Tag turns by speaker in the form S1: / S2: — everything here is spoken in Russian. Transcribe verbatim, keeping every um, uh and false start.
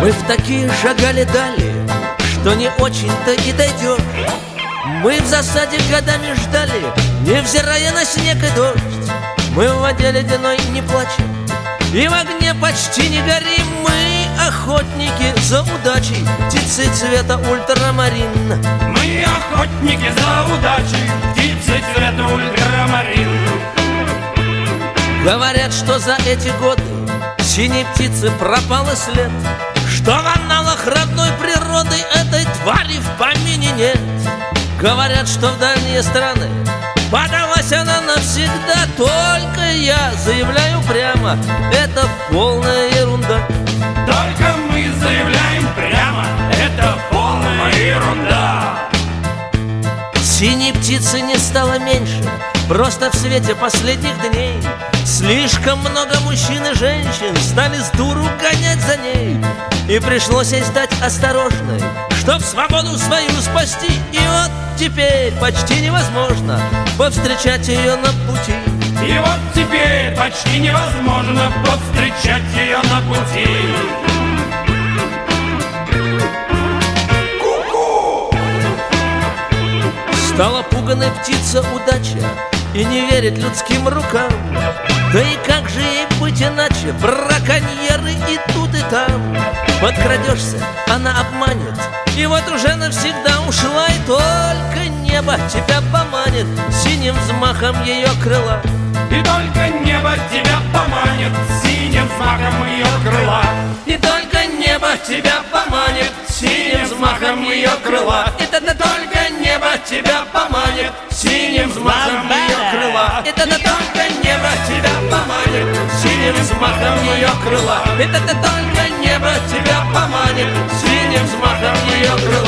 S1: Мы в такие шагали дали, что не очень-то и дойдешь. Мы в засаде годами ждали, невзирая на снег и дождь. Мы в воде ледяной не плачем и в огне почти не горим. Мы охотники за удачей, птицы цвета ультрамарин.
S2: Мы охотники за удачей, птицы цвета ультрамарин.
S1: Говорят, что за эти годы синей птицы пропал и след, что в аналах родной природы этой твари в помине нет. Говорят, что в дальние страны подалась она навсегда. Только я заявляю прямо, это полная ерунда.
S2: Только мы заявляем прямо, это полная ерунда.
S1: Синей птицы не стало меньше, просто в свете последних дней слишком много мужчин и женщин стали с дуру гонять за ней. И пришлось ей стать осторожной, чтоб свободу свою спасти. И вот теперь почти невозможно повстречать ее на пути.
S2: И вот теперь почти невозможно повстречать ее на пути. Ку-ку!
S1: Стала пуганой птица удача и не верит людским рукам. Да и как же ей быть иначе? Браконьеры и тут, и там. Подкрадешься, она обманет, и вот уже навсегда ушла. И только небо тебя поманит синим взмахом ее крыла.
S2: И только небо тебя поманит синим взмахом ее крыла.
S1: И только небо тебя поманит синим взмахом ее крыла. И тогда только небо тебя поманит синим взмахом ее крыла. И тогда только небо тебя поманит синим взмахом ее крыла. И тогда только небо тебя поманит синим взмахом ее крыла.